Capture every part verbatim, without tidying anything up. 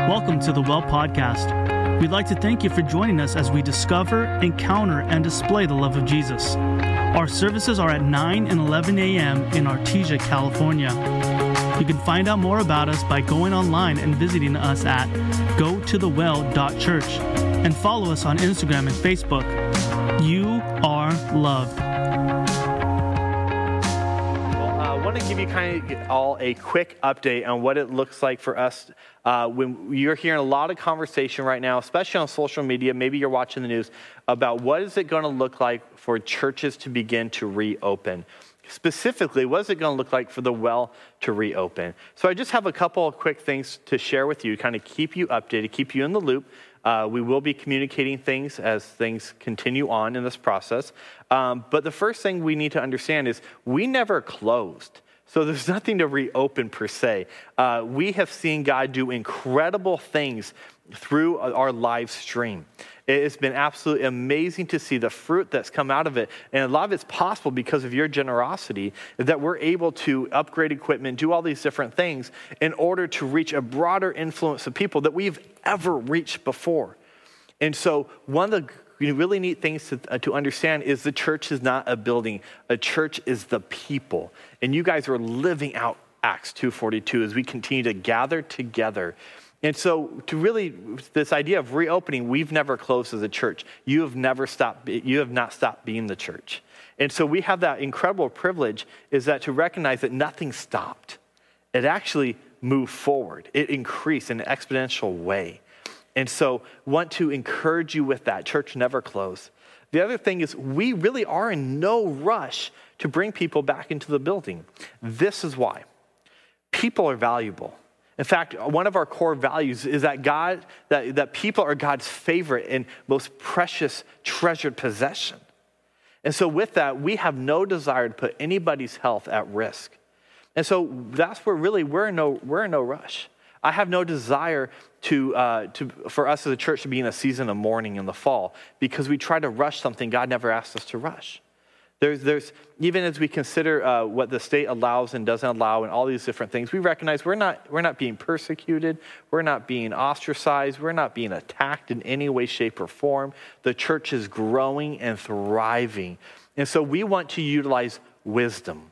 Welcome to the Well Podcast. We'd like to thank you for joining us as we discover, encounter, and display the love of Jesus. Our services are at nine and eleven a.m. in Artesia, California. You can find out more about us by going online and visiting us at go to the well dot church and follow us on Instagram and Facebook. You are loved. I want to give you kind of all a quick update on what it looks like for us uh, when you're hearing a lot of conversation right now, especially on social media, maybe you're watching the news, about what is it going to look like for churches to begin to reopen. Specifically, what is it going to look like for the well to reopen? So I just have a couple of quick things to share with you, kind of keep you updated, keep you in the loop. Uh, we will be communicating things as things continue on in this process. Um, but the first thing we need to understand is we never closed. So there's nothing to reopen per se. Uh, we have seen God do incredible things through our live stream. It has been absolutely amazing to see the fruit that's come out of it. And a lot of it's possible because of your generosity, that we're able to upgrade equipment, do all these different things in order to reach a broader influence of people that we've ever reached before. And so one of the really neat things to, uh, to understand is the church is not a building. A church is the people. And you guys are living out Acts two forty-two as we continue to gather together. And so to really, this idea of reopening, we've never closed as a church. You have never stopped, you have not stopped being the church. And so we have that incredible privilege is that to recognize that nothing stopped. It actually moved forward. It increased in an exponential way. And so want to encourage you with that. Church never closed. The other thing is we really are in no rush to bring people back into the building. This is why. People are valuable. In fact, one of our core values is that God, that, that people are God's favorite and most precious, treasured possession. And so with that, we have no desire to put anybody's health at risk. And so that's where really we're in no, we're in no rush. I have no desire to, uh, to, for us as a church to be in a season of mourning in the fall because we try to rush something God never asked us to rush. There's, there's even as we consider uh, what the state allows and doesn't allow and all these different things, we recognize we're not, we're not being persecuted, we're not being ostracized, we're not being attacked in any way, shape, or form. The church is growing and thriving. And so we want to utilize wisdom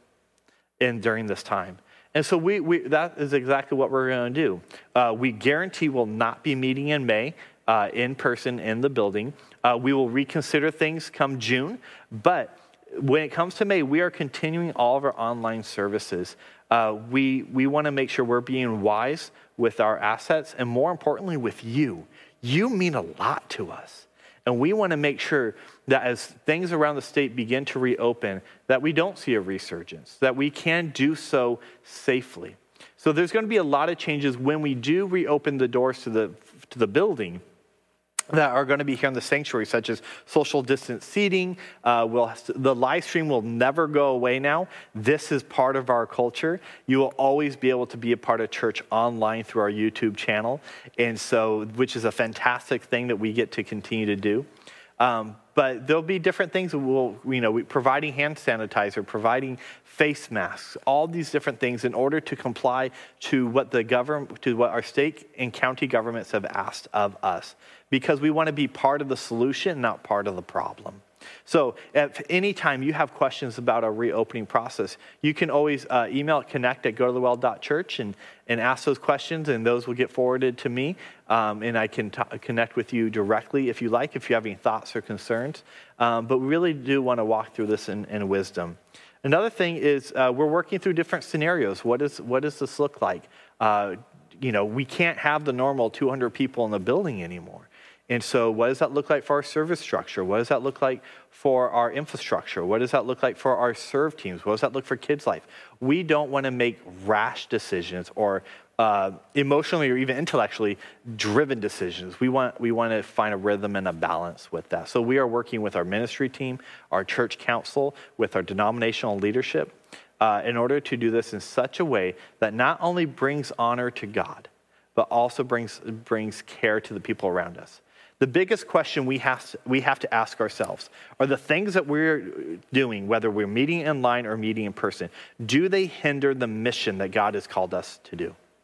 in during this time. And so we, we that is exactly what we're going to do. Uh, we guarantee we'll not be meeting in May uh, in person in the building. Uh, we will reconsider things come June. But when it comes to May, we are continuing all of our online services. Uh, we we want to make sure we're being wise with our assets and more importantly with you. You mean a lot to us. And we want to make sure that as things around the state begin to reopen, that we don't see a resurgence, that we can do so safely. So there's going to be a lot of changes when we do reopen the doors to the to the building that are going to be here in the sanctuary, such as social distance seating. Uh, we'll, the live stream will never go away now. This is part of our culture. You will always be able to be a part of church online through our YouTube channel, and so which is a fantastic thing that we get to continue to do. Um, but there'll be different things. We'll, you know, we, providing hand sanitizer, providing face masks, all these different things in order to comply to what the government, to what our state and county governments have asked of us, because we want to be part of the solution, not part of the problem. So if any time you have questions about our reopening process, you can always uh, email at connect at go to the well dot church and, and ask those questions, and those will get forwarded to me, um, and I can t- connect with you directly if you like, if you have any thoughts or concerns. Um, but we really do want to walk through this in, in wisdom. Another thing is uh, we're working through different scenarios. What, is, what does this look like? Uh, you know, we can't have the normal two hundred people in the building anymore. And so what does that look like for our service structure? What does that look like for our infrastructure? What does that look like for our serve teams? What does that look for Kids Life? We don't want to make rash decisions or uh, emotionally or even intellectually driven decisions. We want, we want to find a rhythm and a balance with that. So we are working with our ministry team, our church council, with our denominational leadership uh, in order to do this in such a way that not only brings honor to God, but also brings, brings care to the people around us. The biggest question we have, to, we have to ask ourselves are the things that we're doing, whether we're meeting in line or meeting in person, do they hinder the mission that God has called us to do?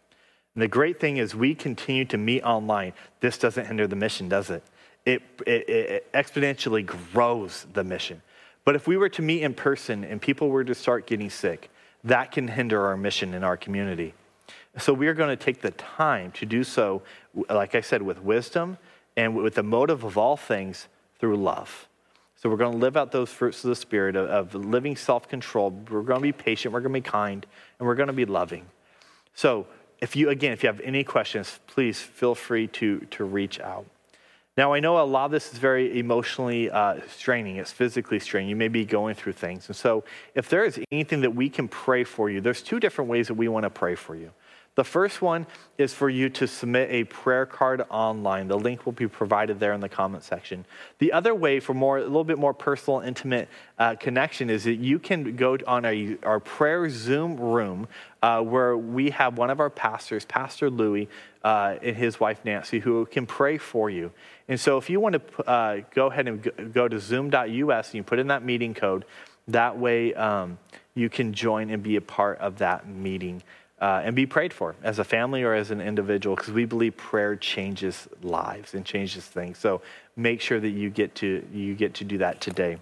And the great thing is we continue to meet online. This doesn't hinder the mission, does it? It, it, it exponentially grows the mission. But if we were to meet in person and people were to start getting sick, that can hinder our mission in our community. So we are going to take the time to do so, like I said, with wisdom and with the motive of all things through love. So we're going to live out those fruits of the Spirit of, of living self-control. We're going to be patient, we're going to be kind, and we're going to be loving. So if you, again, if you have any questions, please feel free to, to reach out. Now, I know a lot of this is very emotionally uh, straining. It's physically straining. You may be going through things. And so if there is anything that we can pray for you, there's two different ways that we want to pray for you. The first one is for you to submit a prayer card online. The link will be provided there in the comment section. The other way for more, a little bit more personal, intimate uh, connection is that you can go on a, our prayer Zoom room uh, where we have one of our pastors, Pastor Louis, uh, and his wife Nancy, who can pray for you. And so if you want to uh, go ahead and go to zoom dot U S and you put in that meeting code, that way um, you can join and be a part of that meeting. Uh, and be prayed for as a family or as an individual, because we believe prayer changes lives and changes things. So make sure that you get to you get to do that today.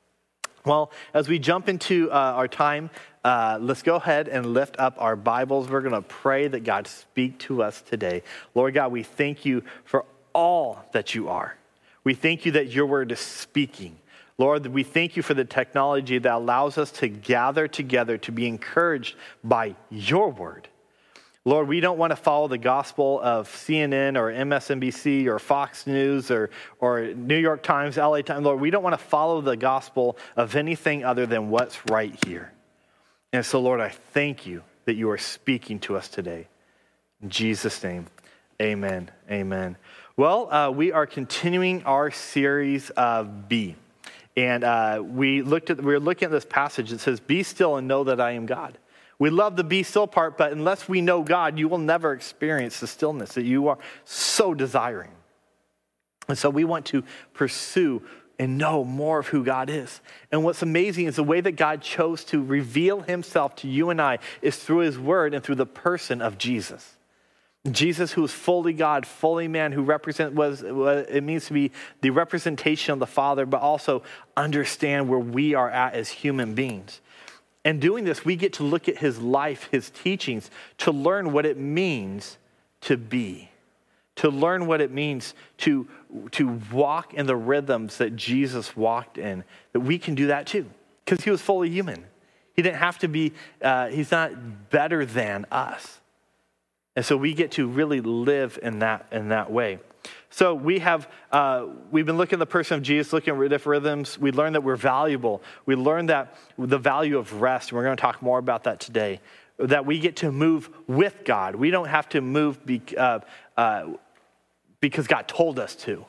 Well, as we jump into uh, our time, uh, let's go ahead and lift up our Bibles. We're going to pray that God speak to us today. Lord God, we thank you for all that you are. We thank you that your word is speaking. Lord, we thank you for the technology that allows us to gather together to be encouraged by your word. Lord, we don't want to follow the gospel of C N N or M S N B C or Fox News or, or New York Times, L A Times. Lord, we don't want to follow the gospel of anything other than what's right here. And so, Lord, I thank you that you are speaking to us today. In Jesus' name, amen, amen. Well, uh, we are continuing our series of Be. And uh, we looked at we were looking at this passage that says, "Be still and know that I am God." We love the be still part, but unless we know God, you will never experience the stillness that you are so desiring. And so we want to pursue and know more of who God is. And what's amazing is the way that God chose to reveal himself to you and I is through his word and through the person of Jesus. Jesus, who is fully God, fully man, who represent was what it means to be the representation of the Father, but also understand where we are at as human beings. And doing this, we get to look at his life, his teachings, to learn what it means to be, to learn what it means to, to walk in the rhythms that Jesus walked in, that we can do that too, because he was fully human. He didn't have to be, uh, he's not better than us. And so we get to really live in that in that way. So we have uh, we've been looking at the person of Jesus, looking at different rhythms. We learned that we're valuable. We learned that the value of rest, and we're going to talk more about that today. That we get to move with God. We don't have to move be, uh, uh, because God told us to.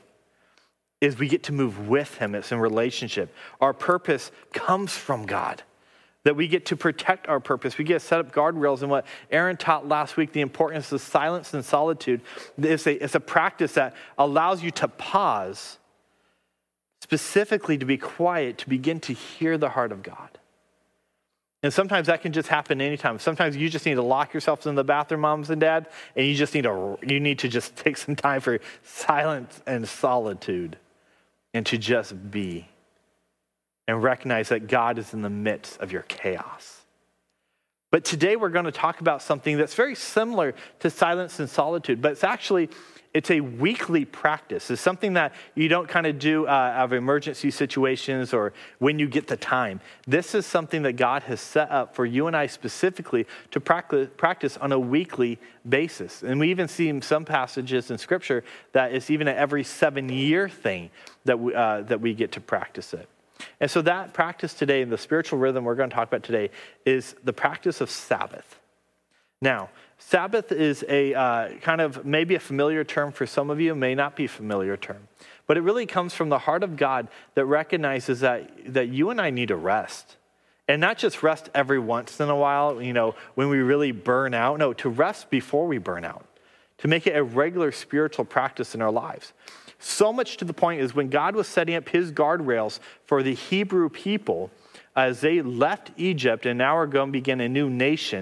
Is we get to move with him. It's in relationship. Our purpose comes from God. That we get to protect our purpose. We get to set up guardrails. And what Aaron taught last week, the importance of silence and solitude, is a, it's a practice that allows you to pause, specifically to be quiet, to begin to hear the heart of God. And sometimes that can just happen anytime. Sometimes you just need to lock yourselves in the bathroom, moms and dads, and you just need to, you need to just take some time for silence and solitude and to just be. And recognize that God is in the midst of your chaos. But today we're going to talk about something that's very similar to silence and solitude, but it's actually, it's a weekly practice. It's something that you don't kind of do uh, out of emergency situations or when you get the time. This is something that God has set up for you and I specifically to practice on a weekly basis. And we even see some passages in Scripture that it's even an every seven year thing that we, uh, that we get to practice it. And so that practice today, the spiritual rhythm we're going to talk about today, is the practice of Sabbath. Now, Sabbath is a uh, kind of maybe a familiar term for some of you, may not be a familiar term. But it really comes from the heart of God that recognizes that, that you and I need to rest. And not just rest every once in a while, you know, when we really burn out. No, to rest before we burn out. To make it a regular spiritual practice in our lives. So much to the point is when God was setting up his guardrails for the Hebrew people as they left Egypt and now are going to begin a new nation,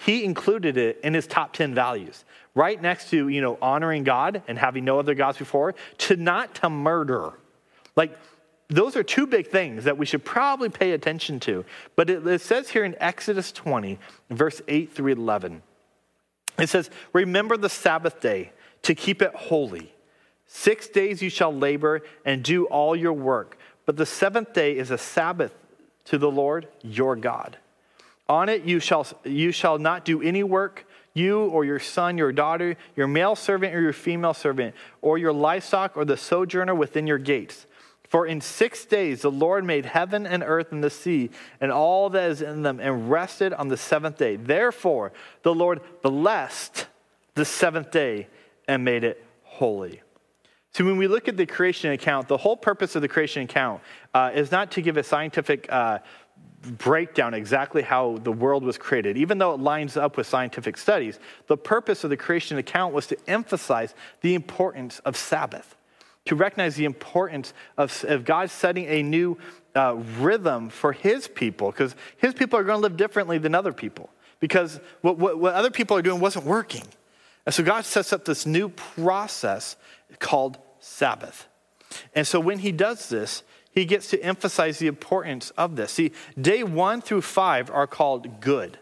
he included it in his top ten values, right next to, you know, honoring God and having no other gods before, to not to murder. Like, those are two big things that we should probably pay attention to. But it, it says here in Exodus twenty, verse eight through eleven, it says, remember the Sabbath day to keep it holy. Six days you shall labor and do all your work. But the seventh day is a Sabbath to the Lord your God. On it you shall, you shall not do any work, you or your son, your daughter, your male servant or your female servant, or your livestock or the sojourner within your gates. For in six days the Lord made heaven and earth and the sea and all that is in them, and rested on the seventh day. Therefore the Lord blessed the seventh day and made it holy. So when we look at the creation account, the whole purpose of the creation account uh, is not to give a scientific uh, breakdown exactly how the world was created. Even though it lines up with scientific studies, the purpose of the creation account was to emphasize the importance of Sabbath, to recognize the importance of, of God setting a new uh, rhythm for his people, because his people are going to live differently than other people, because what, what, what other people are doing wasn't working. And so God sets up this new process called Sabbath. And so when he does this, he gets to emphasize the importance of this. See, day one through five are called good.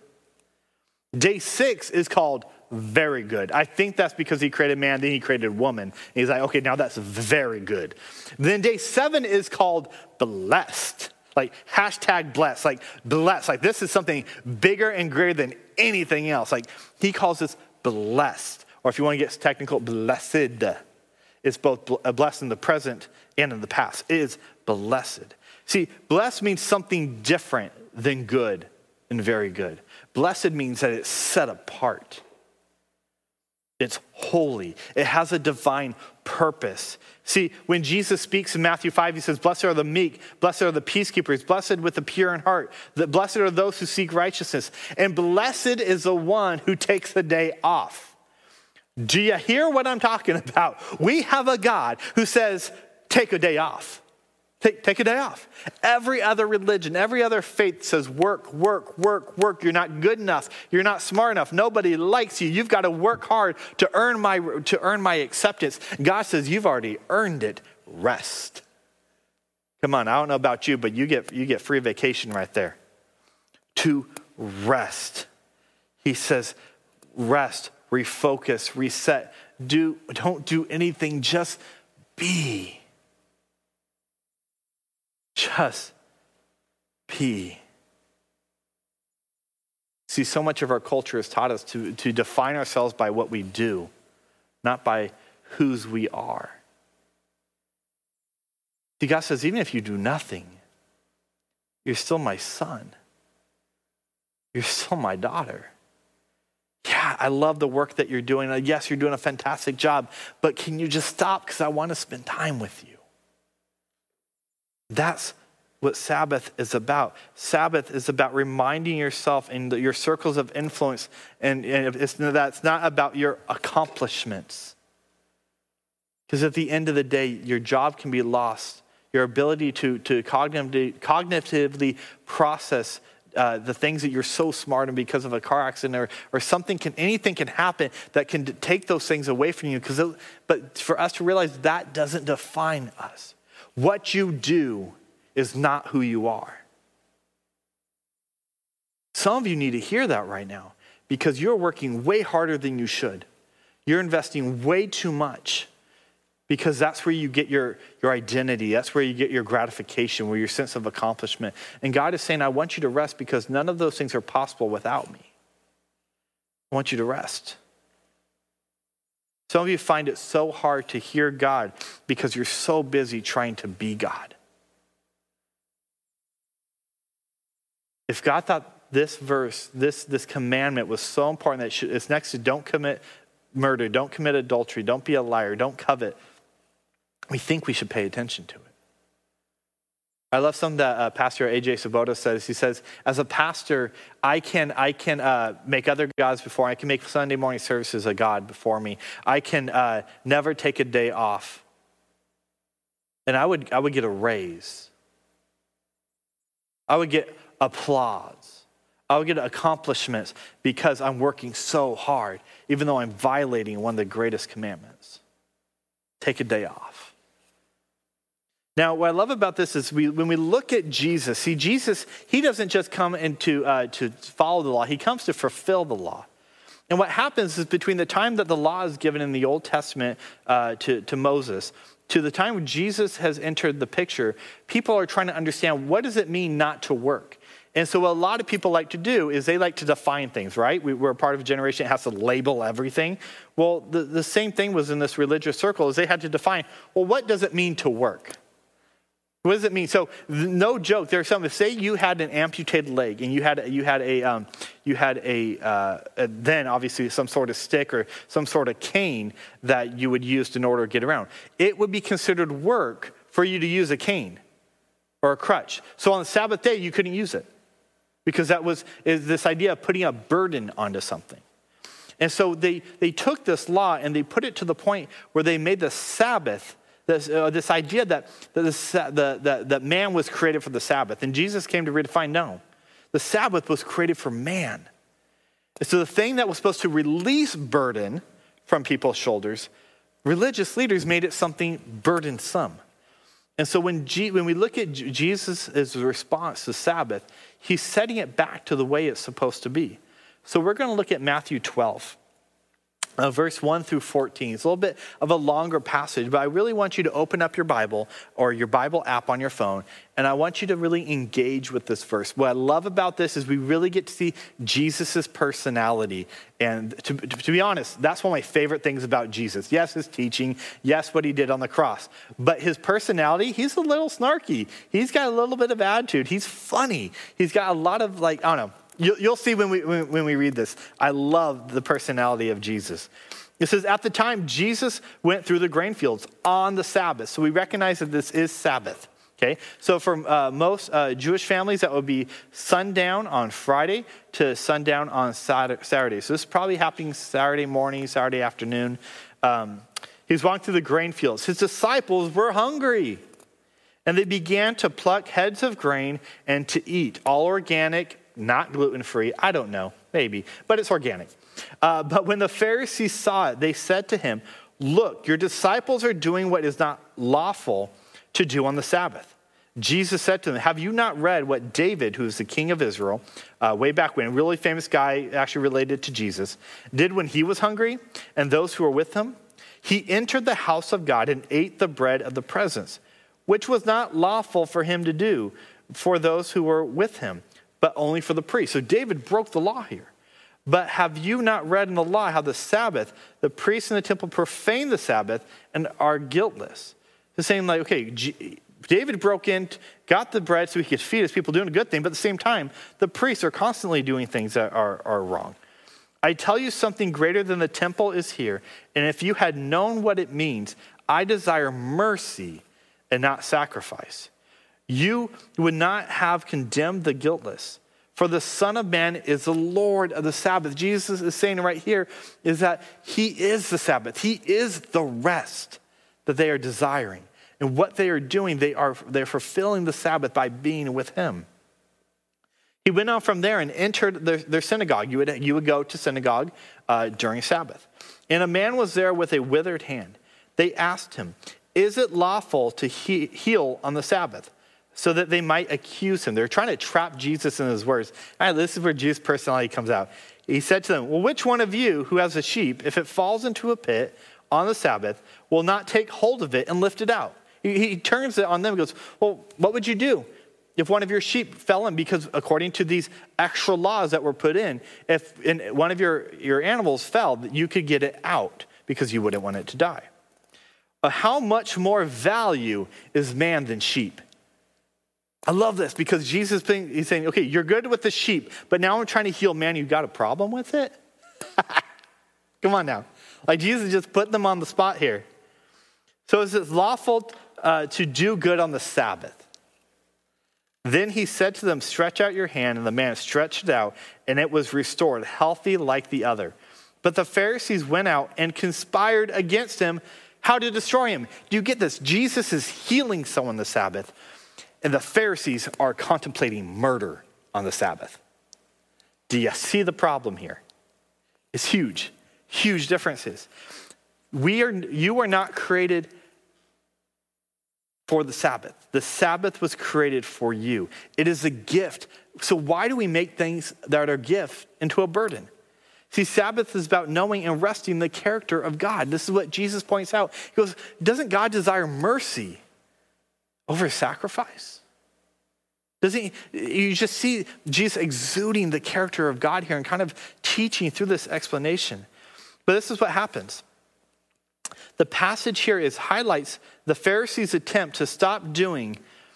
Day six is called very good. I think that's because he created man, then he created woman. And he's like, okay, now that's very good. Then day seven is called blessed. Like hashtag blessed, like blessed. Like this is something bigger and greater than anything else. Like he calls this blessed. Or if you want to get technical, blessed. It's both blessed in the present and in the past. It is blessed. See, blessed means something different than good and very good. Blessed means that it's set apart. It's holy. It has a divine purpose. See, when Jesus speaks in Matthew five, he says, blessed are the meek, blessed are the peacekeepers, blessed with the pure in heart, blessed are those who seek righteousness, and blessed is the one who takes the day off. Do you hear what I'm talking about? We have a God who says, take a day off. Take, take a day off. Every other religion, every other faith says work, work, work, work. You're not good enough. You're not smart enough. Nobody likes you. You've got to work hard to earn my, to earn my acceptance. God says, you've already earned it. Rest. Come on, I don't know about you, but you get, you get free vacation right there. To rest. He says, rest, refocus, reset. Do, don't do anything, just be. Just be. See, so much of our culture has taught us to, to define ourselves by what we do, not by whose we are. See, God says, even if you do nothing, you're still my son. You're still my daughter. Yeah, I love the work that you're doing. Yes, you're doing a fantastic job, but can you just stop because I want to spend time with you? That's what Sabbath is about. Sabbath is about reminding yourself in your circles of influence, and, and it's, that's not about your accomplishments. Because at the end of the day, your job can be lost. Your ability to, to cognitively, cognitively process uh, the things that you're so smart in because of a car accident or, or something can, anything can happen that can take those things away from you. Because, but for us to realize that doesn't define us. What you do is not who you are. Some of you need to hear that right now because you're working way harder than you should. You're investing way too much because that's where you get your, your identity. That's where you get your gratification, where your sense of accomplishment. And God is saying, I want you to rest because none of those things are possible without me. I want you to rest. Some of you find it so hard to hear God because you're so busy trying to be God. If God thought this verse, this, this commandment was so important that it should, it's next to don't commit murder, don't commit adultery, don't be a liar, don't covet, we think we should pay attention to it. I love something that uh, Pastor A J Sabota says. He says, as a pastor, I can I can uh, make other gods before. I can make Sunday morning services a god before me. I can uh, never take a day off. And I would I would get a raise. I would get applause. I'll get accomplishments because I'm working so hard, even though I'm violating one of the greatest commandments. Take a day off. Now, what I love about this is we, when we look at Jesus, see, Jesus, he doesn't just come into uh, to follow the law. He comes to fulfill the law. And what happens is between the time that the law is given in the Old Testament uh, to, to Moses, to the time when Jesus has entered the picture, people are trying to understand, what does it mean not to work? And so what a lot of people like to do is they like to define things, right? We, we're a part of a generation that has to label everything. Well, the, the same thing was in this religious circle, is they had to define, well, what does it mean to work? What does it mean? So, no joke. There's some. Say you had an amputated leg, and you had you had a um, you had a, uh, a then obviously some sort of stick or some sort of cane that you would use in order to get around. It would be considered work for you to use a cane or a crutch. So on the Sabbath day, you couldn't use it because that was is this idea of putting a burden onto something. And so they they took this law and they put it to the point where they made the Sabbath. This, uh, this idea that, that, the, the, the, that man was created for the Sabbath. And Jesus came to redefine, no. The Sabbath was created for man. And so the thing that was supposed to release burden from people's shoulders, religious leaders made it something burdensome. And so when, G, when we look at Jesus' response to Sabbath, he's setting it back to the way it's supposed to be. So we're going to look at Matthew twelve. Uh, verse one through fourteen. It's a little bit of a longer passage, but I really want you to open up your Bible or your Bible app on your phone, and I want you to really engage with this verse. What I love about this is we really get to see Jesus's personality. And to, to, to be honest, that's one of my favorite things about Jesus. Yes, his teaching. Yes, what he did on the cross. But his personality, he's a little snarky. He's got a little bit of attitude. He's funny. He's got a lot of, like, I don't know. You'll see when we when we read this. I love the personality of Jesus. It says, at the time, Jesus went through the grain fields on the Sabbath. So we recognize that this is Sabbath. Okay, so for uh, most uh, Jewish families, that would be sundown on Friday to sundown on Saturday. So this is probably happening Saturday morning, Saturday afternoon. Um, he was walking through the grain fields. His disciples were hungry. And they began to pluck heads of grain and to eat, all organic, not gluten-free. I don't know, maybe, but it's organic. Uh, but when the Pharisees saw it, they said to him, look, your disciples are doing what is not lawful to do on the Sabbath. Jesus said to them, have you not read what David, who is the king of Israel, uh, way back when, a really famous guy actually related to Jesus, did when he was hungry and those who were with him? He entered the house of God and ate the bread of the presence, which was not lawful for him to do for those who were with him, but only for the priest. So David broke the law here. But have you not read in the law how the Sabbath, the priests in the temple profane the Sabbath and are guiltless? It's saying like, okay, G- David broke in, got the bread so he could feed his people, doing a good thing, but at the same time, the priests are constantly doing things that are, are wrong. I tell you something greater than the temple is here, and if you had known what it means, I desire mercy and not sacrifice, you would not have condemned the guiltless. For the Son of Man is the Lord of the Sabbath. Jesus is saying right here is that he is the Sabbath. He is the rest that they are desiring. And what they are doing, they are they're fulfilling the Sabbath by being with him. He went on from there and entered their, their synagogue. You would, you would go to synagogue uh, during Sabbath. And a man was there with a withered hand. They asked him, is it lawful to he, heal on the Sabbath? So that they might accuse him. They're trying to trap Jesus in his words. All right, this is where Jesus' personality comes out. He said to them, well, which one of you who has a sheep, if it falls into a pit on the Sabbath, will not take hold of it and lift it out? He, he turns it on them and goes, well, what would you do if one of your sheep fell in? Because according to these extra laws that were put in, if in one of your, your animals fell, you could get it out because you wouldn't want it to die. Uh, how much more value is man than sheep? I love this because Jesus is saying, okay, you're good with the sheep, but now I'm trying to heal man. You got a problem with it? Come on now. Like Jesus just put them on the spot here. So is it lawful uh, to do good on the Sabbath? Then he said to them, stretch out your hand, and the man stretched it out, and it was restored, healthy like the other. But the Pharisees went out and conspired against him, how to destroy him. Do you get this? Jesus is healing someone the Sabbath. And the Pharisees are contemplating murder on the Sabbath. Do you see the problem here? It's huge, huge differences. We are, you are not created for the Sabbath. The Sabbath was created for you. It is a gift. So why do we make things that are a gift into a burden? See, Sabbath is about knowing and resting the character of God. This is what Jesus points out. He goes, doesn't God desire mercy over sacrifice? Doesn't he, you just see Jesus exuding the character of God here and kind of teaching through this explanation. But this is what happens. The passage here is highlights the Pharisees' attempt to stop doing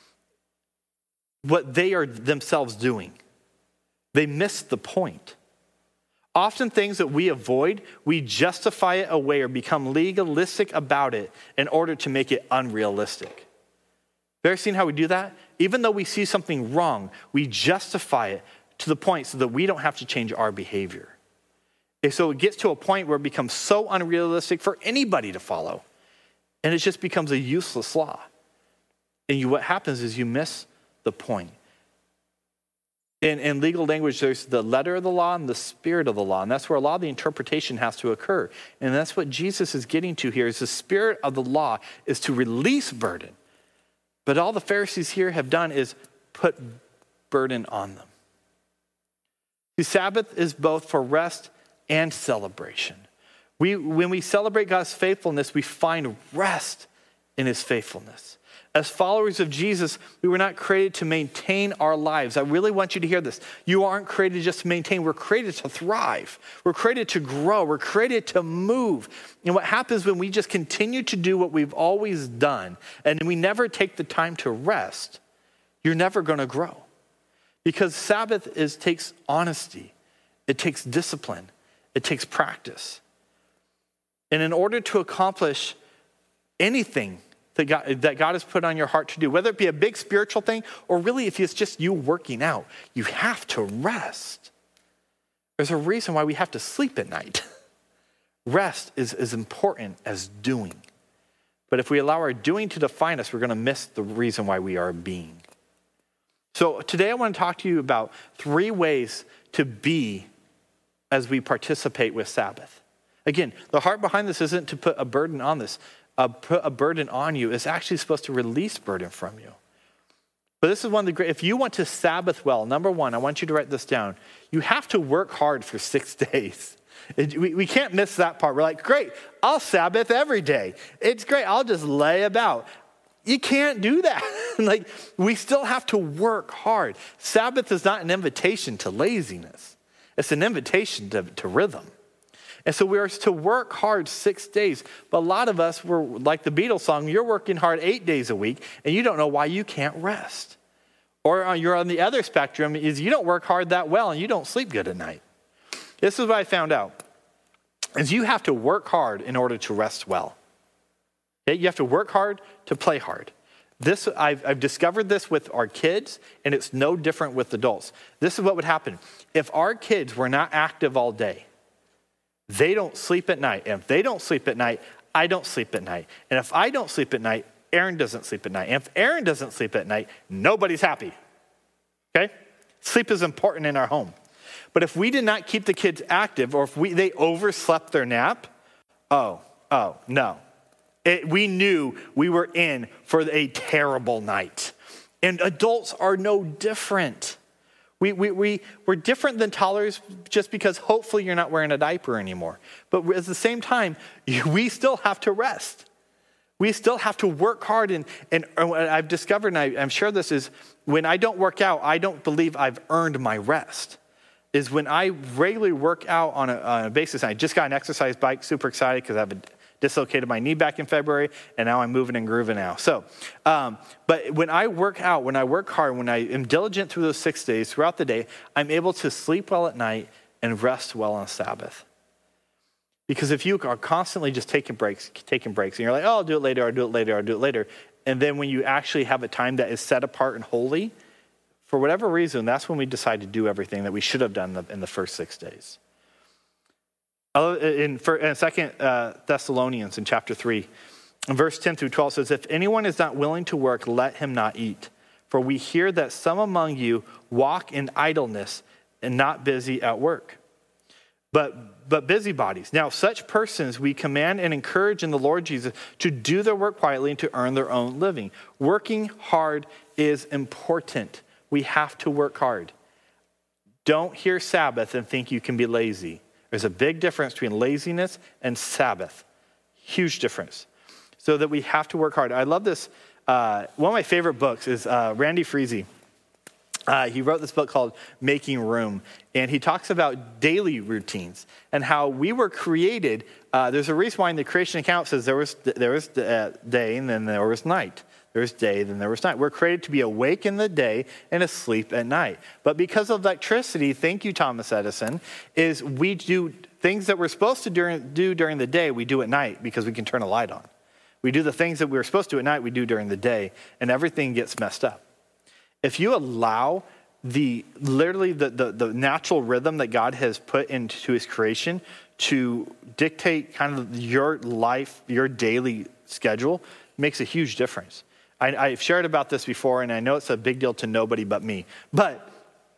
what they are themselves doing. They missed the point. Often things that we avoid, we justify it away or become legalistic about it in order to make it unrealistic. Have you ever seen how we do that? Even though we see something wrong, we justify it to the point so that we don't have to change our behavior. And so it gets to a point where it becomes so unrealistic for anybody to follow. And it just becomes a useless law. And you, what happens is you miss the point. In, in legal language, there's the letter of the law and the spirit of the law. And that's where a lot of the interpretation has to occur. And that's what Jesus is getting to here is the spirit of the law is to release burden. But all the Pharisees here have done is put burden on them. The Sabbath is both for rest and celebration. We, when we celebrate God's faithfulness, we find rest in his faithfulness. As followers of Jesus, we were not created to maintain our lives. I really want you to hear this. You aren't created just to maintain. We're created to thrive. We're created to grow. We're created to move. And what happens when we just continue to do what we've always done and we never take the time to rest, you're never going to grow. Because Sabbath is, takes honesty. It takes discipline. It takes practice. And in order to accomplish anything that God, that God has put on your heart to do, whether it be a big spiritual thing or really if it's just you working out, you have to rest. There's a reason why we have to sleep at night. Rest is as important as doing. But if we allow our doing to define us, we're going to miss the reason why we are being. So today I want to talk to you about three ways to be as we participate with Sabbath. Again, the heart behind this isn't to put a burden on this. Uh, put a burden on you. It's actually supposed to release burden from you. But this is one of the great, if you want to Sabbath well, number one, I want you to write this down. You have to work hard for six days. It, we, we can't miss that part. We're like, great, I'll Sabbath every day. It's great, I'll just lay about. You can't do that. Like, we still have to work hard. Sabbath is not an invitation to laziness. It's an invitation to, to rhythm. And so we are to work hard six days. But a lot of us, were like the Beatles song, you're working hard eight days a week, and you don't know why you can't rest. Or you're on the other spectrum, is you don't work hard that well, and you don't sleep good at night. This is what I found out, is you have to work hard in order to rest well. Okay? You have to work hard to play hard. This I've, I've discovered this with our kids, and it's no different with adults. This is what would happen. If our kids were not active all day, they don't sleep at night. And if they don't sleep at night, I don't sleep at night. And if I don't sleep at night, Aaron doesn't sleep at night. And if Aaron doesn't sleep at night, nobody's happy. Okay? Sleep is important in our home. But if we did not keep the kids active, or if we they overslept their nap, oh, oh, no. It, we knew we were in for a terrible night. And adults are no different. We, we, we, we're different than toddlers just because hopefully you're not wearing a diaper anymore. But at the same time, we still have to rest. We still have to work hard. And, and I've discovered, and I, I'm sure this is, when I don't work out, I don't believe I've earned my rest. Is when I regularly work out on a, on a basis. I just got an exercise bike, super excited because I've dislocated my knee back in February, and now I'm moving and grooving now. So, um, but when I work out, when I work hard, when I am diligent through those six days, throughout the day, I'm able to sleep well at night and rest well on Sabbath. Because if you are constantly just taking breaks, taking breaks, and you're like, oh, I'll do it later, I'll do it later, I'll do it later, and then when you actually have a time that is set apart and holy, for whatever reason, that's when we decide to do everything that we should have done in the, in the first six days. In, in Second Thessalonians in chapter three, in verse ten through twelve says, if anyone is not willing to work, let him not eat. For we hear that some among you walk in idleness, and not busy at work, but, but busybodies. Now, such persons we command and encourage in the Lord Jesus to do their work quietly and to earn their own living. Working hard is important. We have to work hard. Don't hear Sabbath and think you can be lazy. There's a big difference between laziness and Sabbath. Huge difference. So that we have to work hard. I love this. Uh, one of my favorite books is uh, Randy Friese. Uh, he wrote this book called Making Room, and he talks about daily routines and how we were created. Uh, there's a reason why in the creation account it says there was there was uh, day and then there was night. There was day, then there was night. We're created to be awake in the day and asleep at night. But because of electricity, thank you, Thomas Edison, is we do things that we're supposed to during, do during the day, we do at night because we can turn a light on. We do the things that we were supposed to do at night, we do during the day, and everything gets messed up. If you allow the literally the, the, the natural rhythm that God has put into his creation to dictate kind of your life, your daily schedule, makes a huge difference. I, I've shared about this before, and I know it's a big deal to nobody but me. But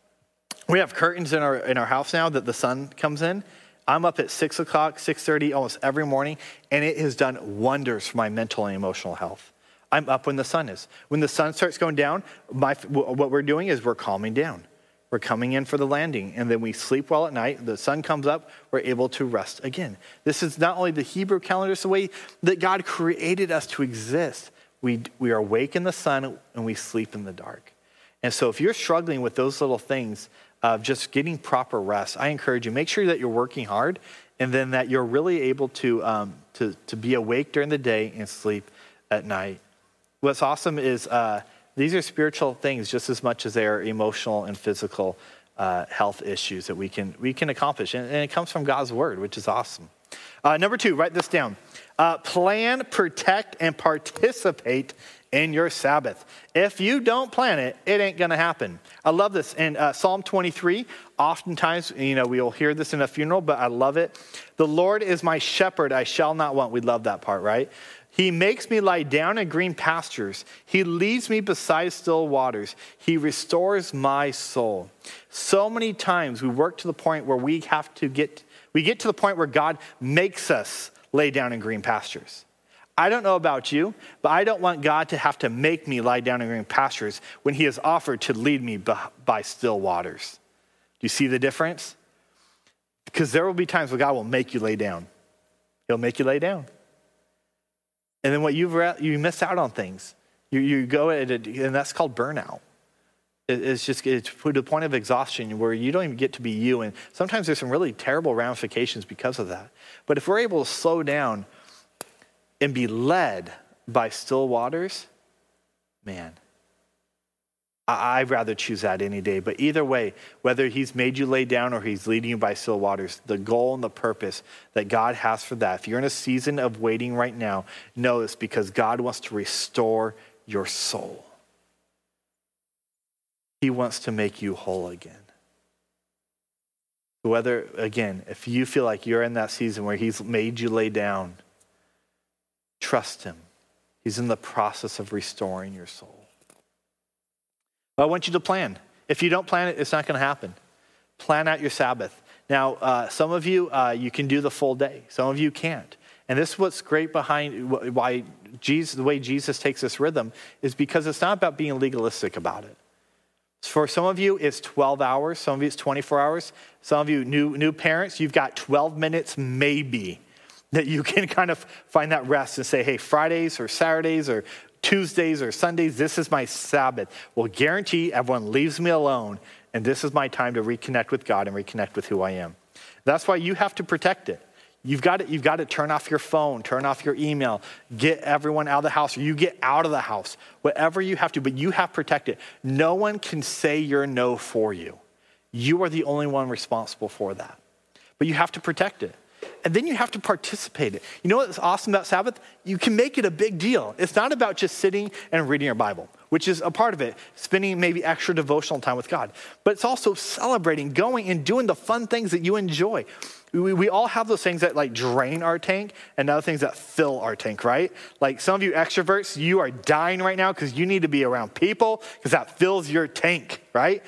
we have curtains in our in our house now that the sun comes in. I'm up at six o'clock, six thirty almost every morning, and it has done wonders for my mental and emotional health. I'm up when the sun is. When the sun starts going down, my, what we're doing is we're calming down. We're coming in for the landing, and then we sleep well at night. The sun comes up, we're able to rest again. This is not only the Hebrew calendar, it's the way that God created us to exist. We, we are awake in the sun, and we sleep in the dark. And so if you're struggling with those little things of just getting proper rest, I encourage you, make sure that you're working hard, and then that you're really able to, um, to, to be awake during the day and sleep at night. What's awesome is uh, these are spiritual things just as much as they are emotional and physical uh, health issues that we can we can accomplish. And, and it comes from God's word, which is awesome. Uh, number two, write this down. Uh, plan, protect, and participate in your Sabbath. If you don't plan it, it ain't going to happen. I love this. In uh, Psalm twenty-three, oftentimes, you know, we will hear this in a funeral, but I love it. The Lord is my shepherd, I shall not want. We love that part, right? He makes me lie down in green pastures. He leads me beside still waters. He restores my soul. So many times we work to the point where we have to get, we get to the point where God makes us lay down in green pastures. I don't know about you, but I don't want God to have to make me lie down in green pastures when he has offered to lead me by still waters. Do you see the difference? Because there will be times where God will make you lay down. He'll make you lay down. And then what you've you miss out on things. You you go at it, and that's called burnout. It, it's just it's to the point of exhaustion where you don't even get to be you. And sometimes there's some really terrible ramifications because of that. But if we're able to slow down and be led by still waters, man, I, I'd rather choose that any day. But either way, whether he's made you lay down or he's leading you by still waters, the goal and the purpose that God has for that, if you're in a season of waiting right now, know it's because God wants to restore your soul. He wants to make you whole again. Whether, again, if you feel like you're in that season where he's made you lay down, trust him. He's in the process of restoring your soul. But I want you to plan. If you don't plan it, it's not going to happen. Plan out your Sabbath. Now, uh, some of you, uh, you can do the full day. Some of you can't. And this is what's great behind why Jesus, the way Jesus takes this rhythm is because it's not about being legalistic about it. For some of you, it's twelve hours. Some of you, it's twenty-four hours. Some of you, new, new parents, you've got twelve minutes maybe that you can kind of find that rest and say, hey, Fridays or Saturdays or Tuesdays or Sundays, this is my Sabbath. Well, guarantee everyone leaves me alone, and this is my time to reconnect with God and reconnect with who I am. That's why you have to protect it. You've got to, you've got to turn off your phone, turn off your email, get everyone out of the house, or you get out of the house, whatever you have to, but you have to protect it. No one can say your no for you. You are the only one responsible for that. But you have to protect it. And then you have to participate in it. You know what's awesome about Sabbath? You can make it a big deal. It's not about just sitting and reading your Bible, which is a part of it, spending maybe extra devotional time with God. But it's also celebrating, going and doing the fun things that you enjoy. We, we all have those things that like drain our tank and other things that fill our tank, right? Like some of you extroverts, you are dying right now because you need to be around people because that fills your tank, right?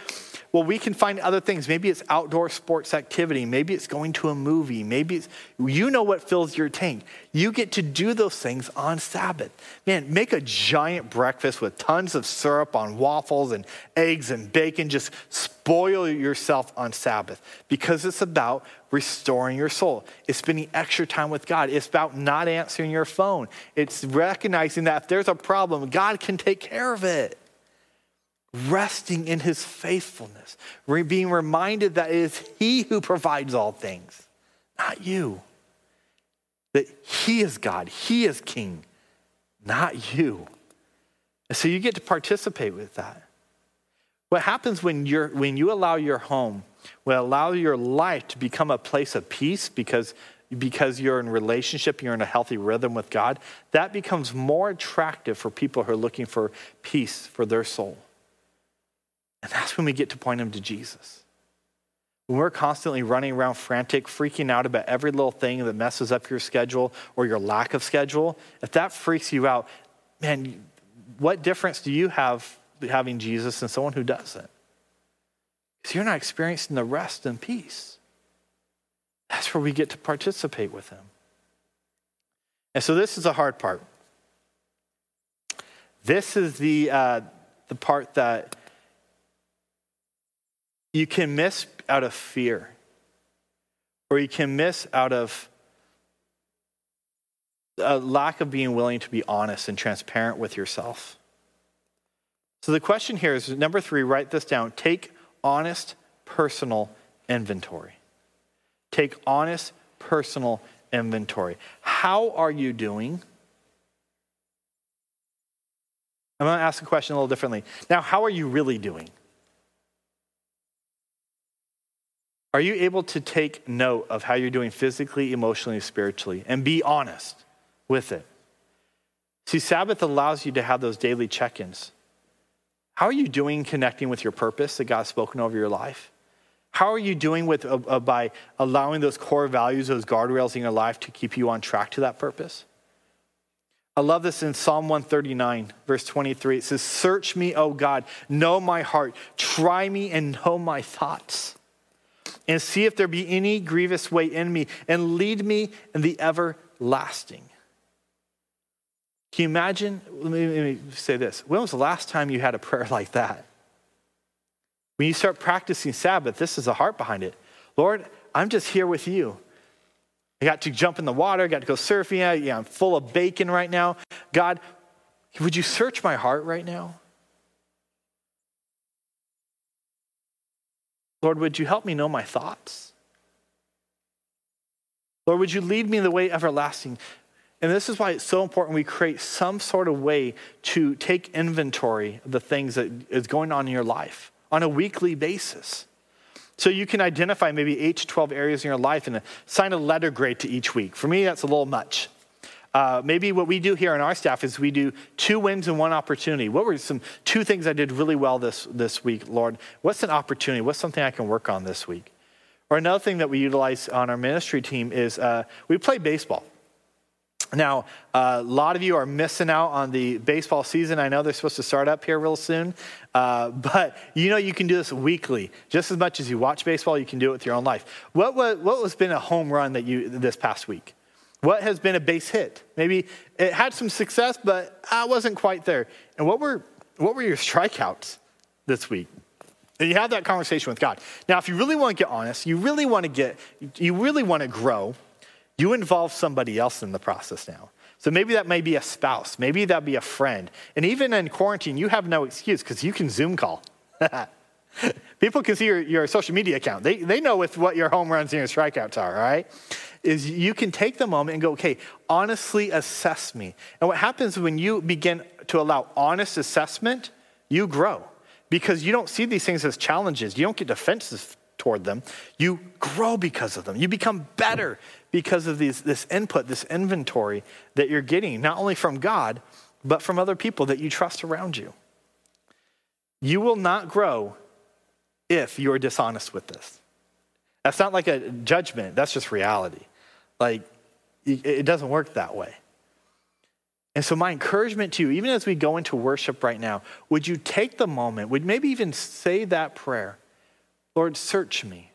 well, we can find other things. Maybe it's outdoor sports activity. Maybe it's going to a movie. Maybe it's, you know what fills your tank. You get to do those things on Sabbath. Man, make a giant breakfast with tons of syrup on waffles and eggs and bacon. Just spoil yourself on Sabbath because it's about restoring your soul. It's spending extra time with God. It's about not answering your phone. It's recognizing that if there's a problem, God can take care of it. Resting in his faithfulness, being reminded that it is he who provides all things, not you. That he is God, he is king, not you. And so you get to participate with that. What happens when you're when you allow your home, when you allow your life to become a place of peace because, because you're in relationship, you're in a healthy rhythm with God, that becomes more attractive for people who are looking for peace for their soul. And that's when we get to point them to Jesus. When we're constantly running around frantic, freaking out about every little thing that messes up your schedule or your lack of schedule, if that freaks you out, man, what difference do you have having Jesus than someone who doesn't? Because you're not experiencing the rest and peace. That's where we get to participate with him. And so this is the hard part. This is the uh, the part that you can miss out of fear, or you can miss out of a lack of being willing to be honest and transparent with yourself. So the question here is, number three, write this down. Take honest, personal inventory. Take honest, personal inventory. How are you doing? I'm going to ask the question a little differently. Now, how are you really doing? Are you able to take note of how you're doing physically, emotionally, spiritually, and be honest with it? See, Sabbath allows you to have those daily check-ins. How are you doing connecting with your purpose that God's spoken over your life? How are you doing with uh, uh, by allowing those core values, those guardrails in your life to keep you on track to that purpose? I love this in Psalm one thirty-nine, verse twenty-three. It says, "Search me, O God, know my heart. Try me and know my thoughts. And see if there be any grievous way in me, and lead me in the everlasting." Can you imagine? Let me, let me say this. When was the last time you had a prayer like that? When you start practicing Sabbath, this is the heart behind it. Lord, I'm just here with you. I got to jump in the water, I got to go surfing. Yeah, I'm full of bacon right now. God, would you search my heart right now? Lord, would you help me know my thoughts? Lord, would you lead me in the way everlasting? And this is why it's so important we create some sort of way to take inventory of the things that is going on in your life on a weekly basis. So you can identify maybe eight to twelve areas in your life and assign a letter grade to each week. For me, that's a little much. Uh, maybe what we do here on our staff is we do two wins and one opportunity. What were some two things I did really well this, this week, Lord? What's an opportunity? What's something I can work on this week? Or another thing that we utilize on our ministry team is uh, we play baseball. Now, uh, a lot of you are missing out on the baseball season. I know they're supposed to start up here real soon, uh, but you know you can do this weekly. Just as much as you watch baseball, you can do it with your own life. What was, what has been a home run that you this past week? What has been a base hit? Maybe it had some success, but I wasn't quite there. And what were what were your strikeouts this week? And you have that conversation with God. Now, if you really want to get honest, you really want to get, you really want to grow, you involve somebody else in the process now. So maybe that may be a spouse. Maybe that'd be a friend. And even in quarantine, you have no excuse because you can Zoom call. People can see your, your social media account. They, they know with what your home runs and your strikeouts are, all right? Is you can take the moment and go, okay, honestly assess me. And what happens when you begin to allow honest assessment, you grow. Because you don't see these things as challenges. You don't get defensive toward them. You grow because of them. You become better because of these, this input, this inventory that you're getting, not only from God, but from other people that you trust around you. You will not grow if you're dishonest with this. That's not like a judgment. That's just reality. Like, it doesn't work that way. And so my encouragement to you, even as we go into worship right now, would you take the moment, would maybe even say that prayer Lord, search me.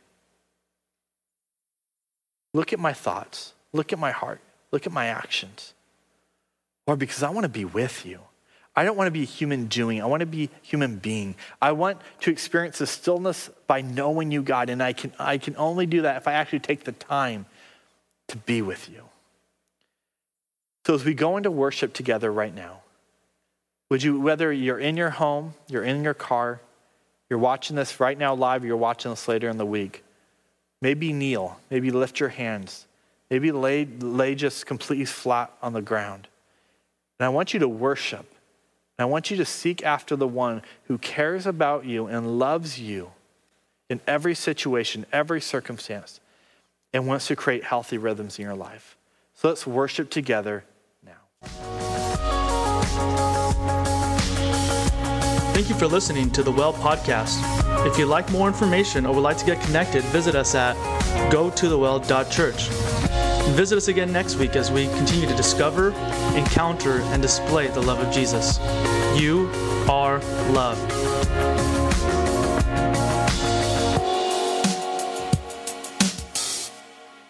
Look at my thoughts. Look at my heart. Look at my actions. Lord, because I want to be with you. I don't want to be a human doing. I want to be a human being. I want to experience the stillness by knowing you, God, and I can, I can only do that if I actually take the time to be with you. So as we go into worship together right now, would you, whether you're in your home, you're in your car, you're watching this right now live, or you're watching this later in the week, maybe kneel, maybe lift your hands, maybe lay, lay just completely flat on the ground. And I want you to worship. And I want you to seek after the one who cares about you and loves you in every situation, every circumstance, and wants to create healthy rhythms in your life. So let's worship together now. Thank you for listening to the Well Podcast. If you'd like more information or would like to get connected, visit us at go to the well dot church. Visit us again next week as we continue to discover, encounter, and display the love of Jesus. You are loved.